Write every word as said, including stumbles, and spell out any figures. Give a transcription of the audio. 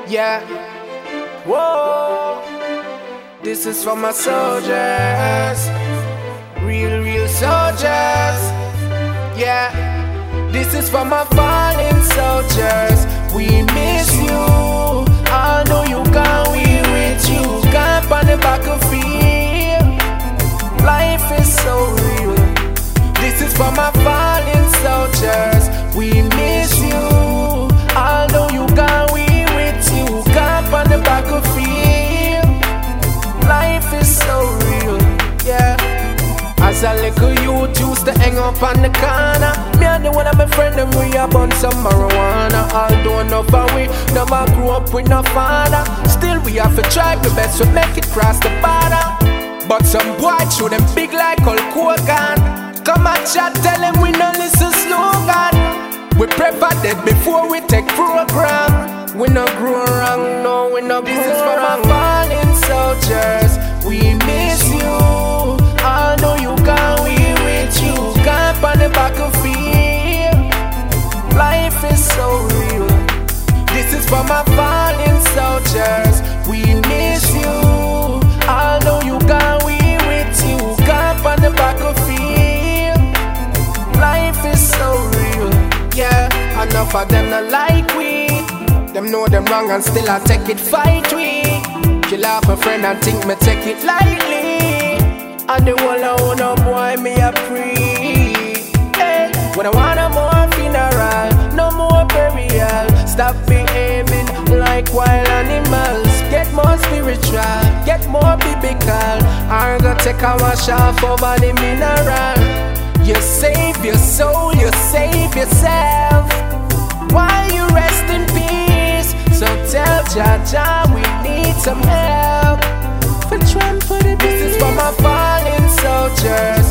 Yeah. Whoa. This is for my soldiers. Real, real soldiers. Yeah. This is for my fallen soldiers. We miss you. I know you gone, we with you. Camp on the battlefield. Life is so real. This is for my fallen soldiers. We miss you. I know you gone, we with you. Camp on the battlefield. Life is so real. Yeah. As a little youth used to hang up on the corner. Me and the one of my friend them we a bun some marijuana. Although enough and we never grew up with no father, still we have to try the best to make it cross the border. But some boy show them big like Hulk Hogan. Come and chat, tell them we no listen slogan. We prepare that before we take program. We no grow wrong, no we no grow wrong. This is for my fallen soldiers. We miss you. I know you gone, we with you. Camp on the battlefield. Life is so real. This is for my fallen soldiers. We miss you. I know you gone, we with you. Camp on the battlefield. Life is so real. Yeah, enough of them not like we. Them know them wrong and still I take it fight we. Kill off my friend and think me take it lightly. And the whole I own a boy me a free. Hey, when I want a more funeral, no more burial. Stop behaving like wild animals. Get more spiritual, get more biblical. I'm gonna take a wash off over the mineral. You save your soul, you save yourself. While you rest in peace, so tell Jah Jah we need some help. For trample the This is for my fallen soldiers.